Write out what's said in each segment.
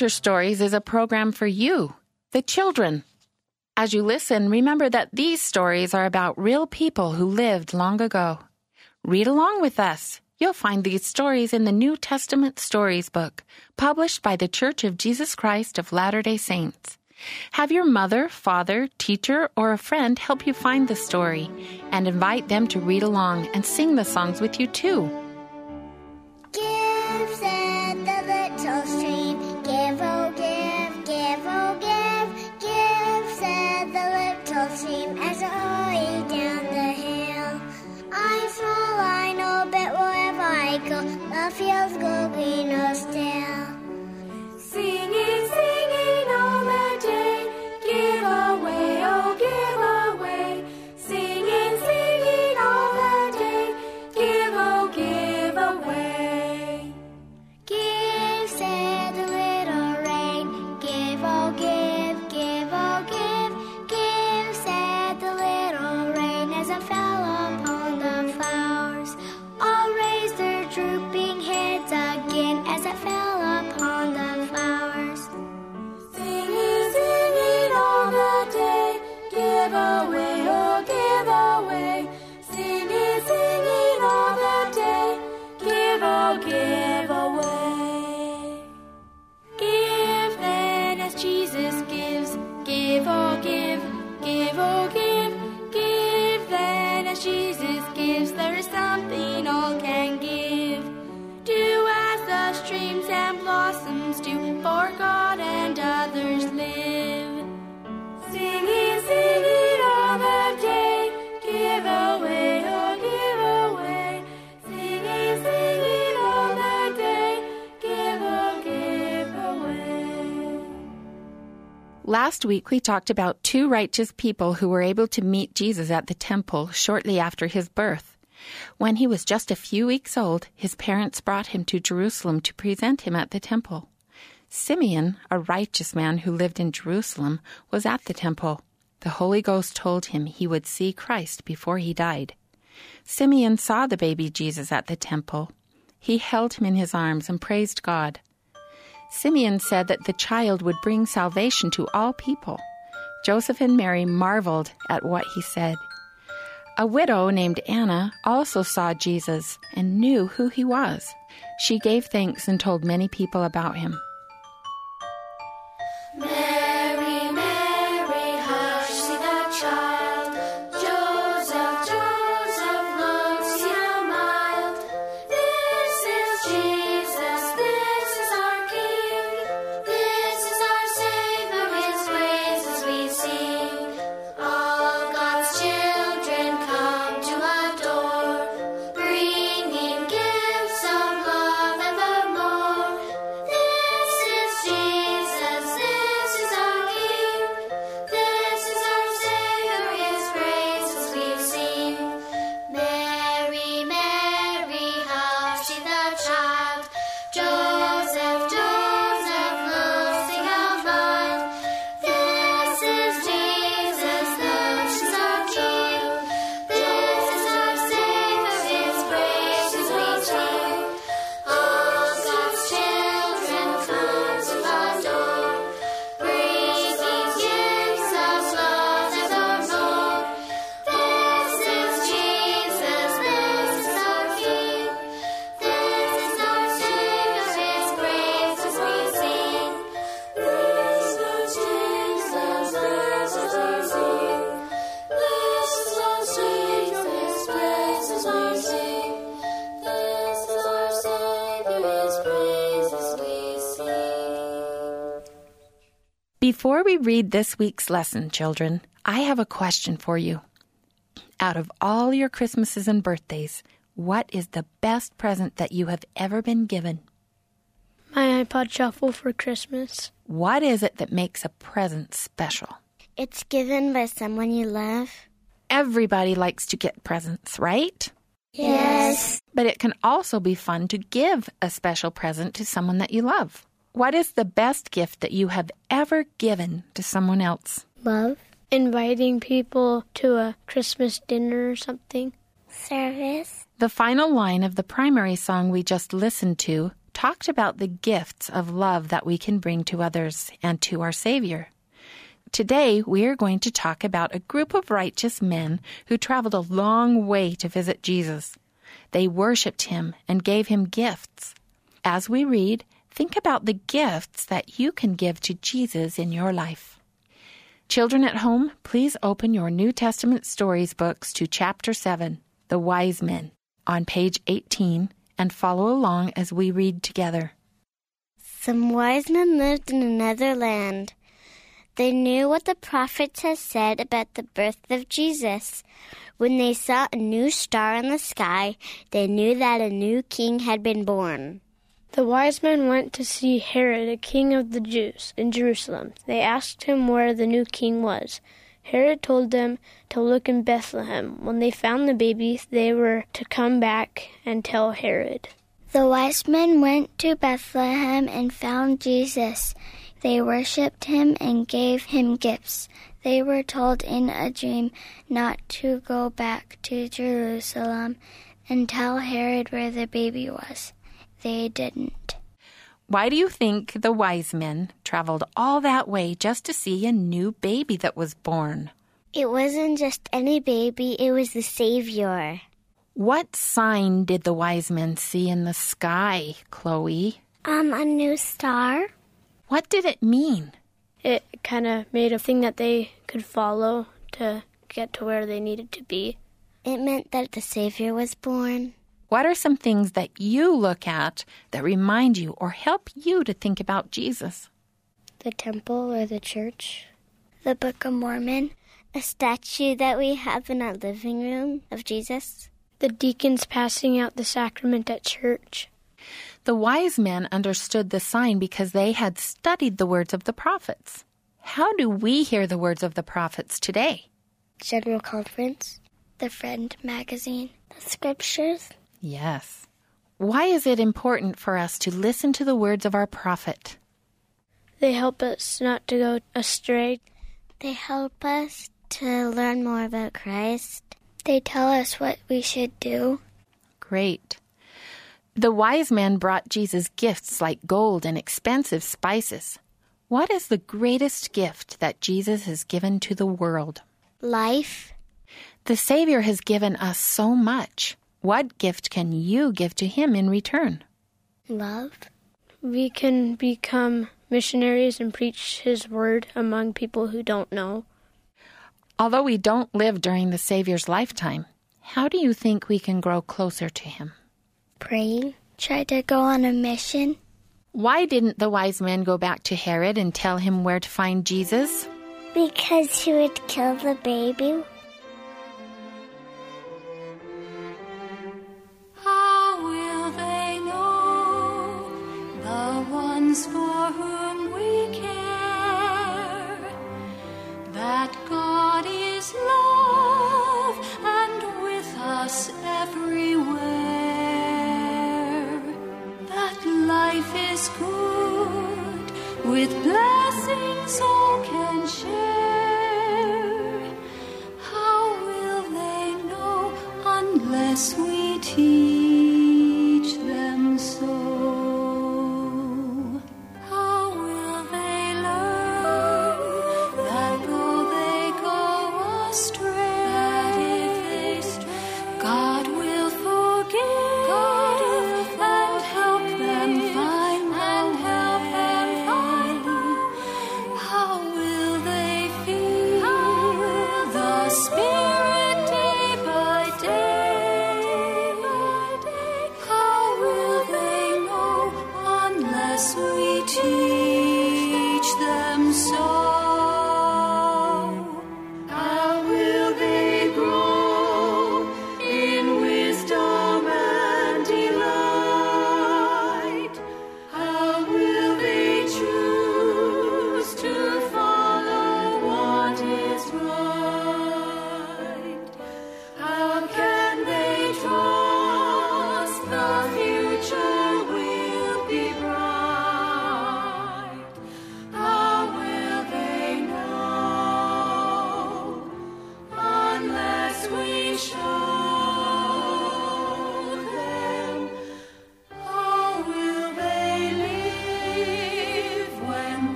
Future Stories is a program for you, the children. As you listen, remember that these stories are about real people who lived long ago. Read along with us. You'll find these stories in the New Testament Stories book, published by the Church of Jesus Christ of Latter-day Saints. Have your mother, father, teacher, or a friend help you find the story, and invite them to read along and sing the songs with you too. Give, said the little stream, give, oh give, give, oh give. Give, said the little stream, as it hurried down the hill. I'm small, I know, but wherever I go, the fields go greener still. Singing, singing all the day, give away, oh give away. Singing, singing all the day, give, oh give away. Give, said the little rain, give, oh give, give, oh give. Give, said the little rain, as it fell upon the flowers. All raised their drooping heads again, as it fell upon the flowers. Singing, singing all the day, give away, oh give away. Singing, singing all the day, give, oh give away. Give then as Jesus gives, give, oh give, give, oh give. Give then as Jesus gives, there is something all can give. Do as the streams and blossoms do, for God and others live. Singing, singing all the day, give away, oh give away. Singing, singing all the day, give, oh give away. Last week, we talked about two righteous people who were able to meet Jesus at the temple shortly after his birth. When he was just a few weeks old, his parents brought him to Jerusalem to present him at the temple. Simeon, a righteous man who lived in Jerusalem, was at the temple. The Holy Ghost told him he would see Christ before he died. Simeon saw the baby Jesus at the temple. He held him in his arms and praised God. Simeon said that the child would bring salvation to all people. Joseph and Mary marveled at what he said. A widow named Anna also saw Jesus and knew who he was. She gave thanks and told many people about him. Mary, Mary, hush, see the child. Joseph, Joseph, look, see how mild. This is Jesus, this is our King. This is our Savior, his praises we sing. All God's children come to adore, bringing gifts of love evermore. This is Jesus, this is our King. This is our Savior, his praises we sing. Mary, Mary, hush, see the child. Joseph, Joseph, look, sing out loud. This is Jesus, this is our King. This is our Savior, his praises we sing. All God's children come to adore, bringing gifts of love evermore. This is Jesus, this is our King. This is our Savior, his praises we sing. This is Jesus, this is our King. This is our Savior, his praises we sing. This is our Savior, his praises we sing. Before we read this week's lesson, children, I have a question for you. Out of all your Christmases and birthdays, what is the best present that you have ever been given? My iPod Shuffle for Christmas. What is it that makes a present special? It's given by someone you love. Everybody likes to get presents, right? Yes. But it can also be fun to give a special present to someone that you love. What is the best gift that you have ever given to someone else? Love. Inviting people to a Christmas dinner or something. Service. The final line of the primary song we just listened to talked about the gifts of love that we can bring to others and to our Savior. Today, we are going to talk about a group of righteous men who traveled a long way to visit Jesus. They worshiped him and gave him gifts. As we read, think about the gifts that you can give to Jesus in your life. Children at home, please open your New Testament stories books to chapter 7, The Wise Men, on page 18, and follow along as we read together. Some wise men lived in another land. They knew what the prophets had said about the birth of Jesus. When they saw a new star in the sky, they knew that a new king had been born. The wise men went to see Herod, the king of the Jews, in Jerusalem. They asked him where the new king was. Herod told them to look in Bethlehem. When they found the baby, they were to come back and tell Herod. The wise men went to Bethlehem and found Jesus. They worshipped him and gave him gifts. They were told in a dream not to go back to Jerusalem and tell Herod where the baby was. They didn't. Why do you think the wise men traveled all that way just to see a new baby that was born? It wasn't just any baby, it was the Savior. What sign did the wise men see in the sky, Chloe? A new star. What did it mean? It kind of made a thing that they could follow to get to where they needed to be. It meant that the Savior was born. What are some things that you look at that remind you or help you to think about Jesus? The temple or the church. The Book of Mormon. A statue that we have in our living room of Jesus. The deacons passing out the sacrament at church. The wise men understood the sign because they had studied the words of the prophets. How do we hear the words of the prophets today? General Conference. The Friend magazine. The scriptures. Yes. Why is it important for us to listen to the words of our prophet? They help us not to go astray. They help us to learn more about Christ. They tell us what we should do. Great. The wise men brought Jesus gifts like gold and expensive spices. What is the greatest gift that Jesus has given to the world? Life. The Savior has given us so much. What gift can you give to him in return? Love. We can become missionaries and preach his word among people who don't know. Although we don't live during the Savior's lifetime, how do you think we can grow closer to him? Praying. Try to go on a mission. Why didn't the wise men go back to Herod and tell him where to find Jesus? Because he would kill the baby. How will they know, the ones for whom we care, that God is love and with us everywhere, that life is good with blessings all can share? How will they know unless we teach them so? How will they learn that though they go astray, that if they stray, God will forgive, and help them find, How will they feel the Spirit day by day?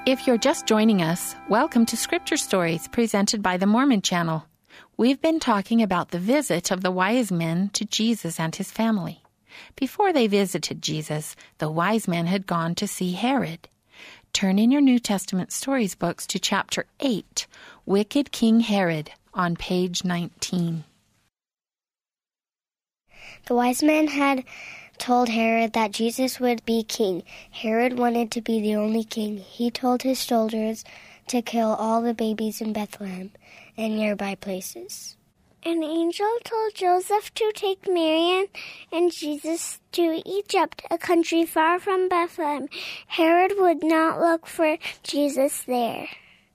If you're just joining us, welcome to Scripture Stories presented by the Mormon Channel. We've been talking about the visit of the wise men to Jesus and his family. Before they visited Jesus, the wise men had gone to see Herod. Turn in your New Testament stories books to chapter 8, Wicked King Herod, on page 19. The wise men had told Herod that Jesus would be king. Herod wanted to be the only king. He told his soldiers to kill all the babies in Bethlehem and nearby places. An angel told Joseph to take Mary and Jesus to Egypt, a country far from Bethlehem. Herod would not look for Jesus there.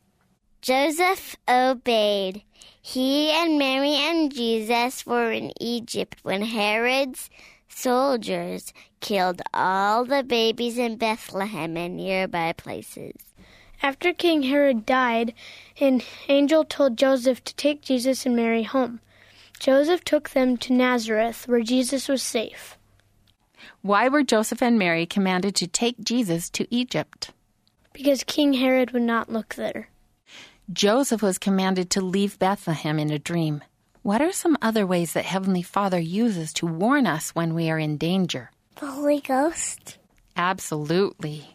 Joseph obeyed. He and Mary and Jesus were in Egypt when Herod's soldiers killed all the babies in Bethlehem and nearby places. After King Herod died, an angel told Joseph to take Jesus and Mary home. Joseph took them to Nazareth, where Jesus was safe. Why were Joseph and Mary commanded to take Jesus to Egypt? Because King Herod would not look there. Joseph was commanded to leave Bethlehem in a dream. What are some other ways that Heavenly Father uses to warn us when we are in danger? The Holy Ghost. Absolutely.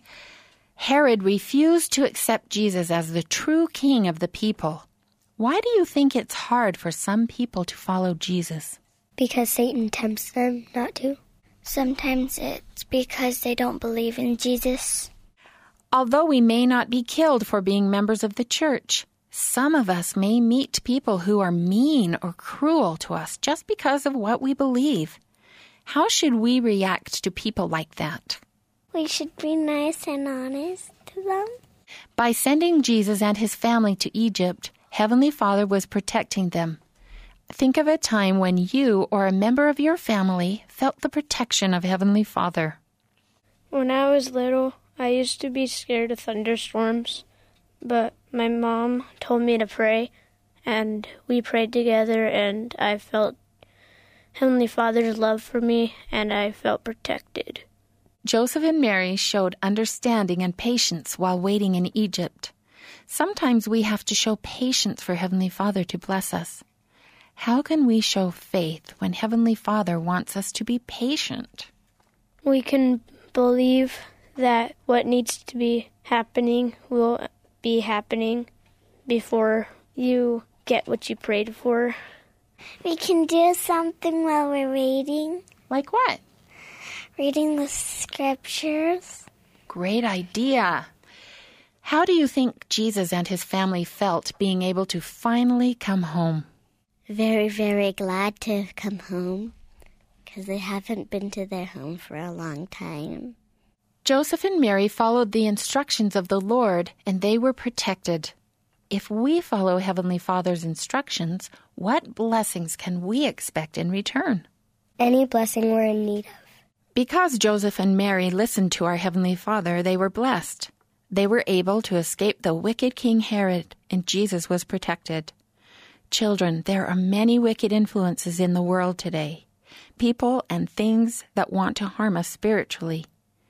Herod refused to accept Jesus as the true king of the people. Why do you think it's hard for some people to follow Jesus? Because Satan tempts them not to. Sometimes it's because they don't believe in Jesus. Although we may not be killed for being members of the church, some of us may meet people who are mean or cruel to us just because of what we believe. How should we react to people like that? We should be nice and honest to them. By sending Jesus and his family to Egypt, Heavenly Father was protecting them. Think of a time when you or a member of your family felt the protection of Heavenly Father. When I was little, I used to be scared of thunderstorms, but my mom told me to pray, and we prayed together, and I felt Heavenly Father's love for me, and I felt protected. Joseph and Mary showed understanding and patience while waiting in Egypt. Sometimes we have to show patience for Heavenly Father to bless us. How can we show faith when Heavenly Father wants us to be patient? We can believe that what needs to be happening will be happening before you get what you prayed for. We can do something while we're reading. Like what? Reading the scriptures. Great idea. How do you think Jesus and his family felt being able to finally come home? Very, very glad to come home, because they haven't been to their home for a long time. Joseph and Mary followed the instructions of the Lord, and they were protected. If we follow Heavenly Father's instructions, what blessings can we expect in return? Any blessing we're in need of. Because Joseph and Mary listened to our Heavenly Father, they were blessed. They were able to escape the wicked King Herod, and Jesus was protected. Children, there are many wicked influences in the world today, people and things that want to harm us spiritually.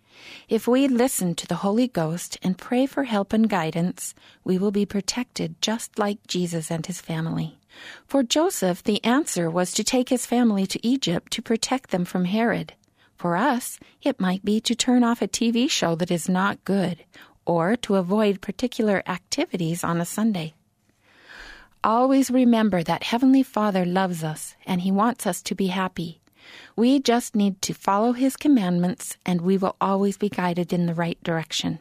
If we listen to the Holy Ghost and pray for help and guidance, we will be protected just like Jesus and his family. For Joseph, the answer was to take his family to Egypt to protect them from Herod. For us, it might be to turn off a TV show that is not good, or to avoid particular activities on a Sunday. Always remember that Heavenly Father loves us, and he wants us to be happy. We just need to follow his commandments, and we will always be guided in the right direction.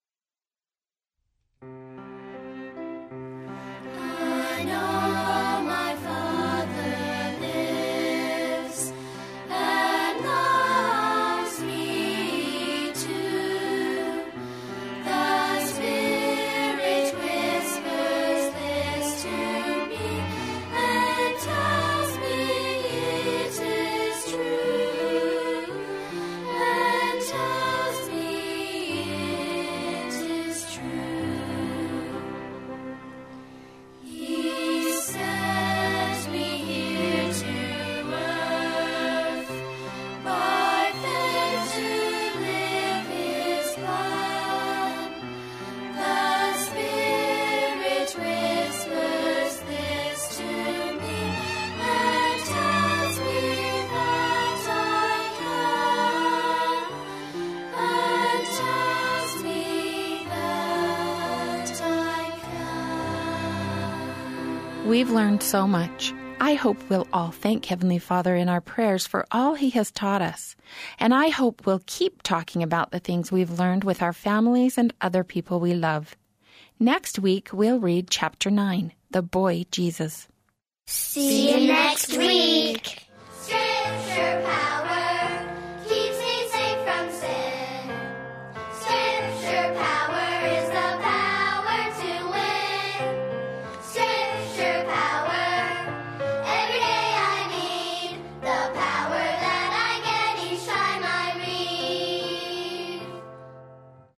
I know my Father lives and loves me too. The Spirit whispers this to me and tells me it is true, and tells me We've learned so much. I hope we'll all thank Heavenly Father in our prayers for all He has taught us. And I hope we'll keep talking about the things we've learned with our families and other people we love. Next week, we'll read Chapter 9, The Boy Jesus. See you next week.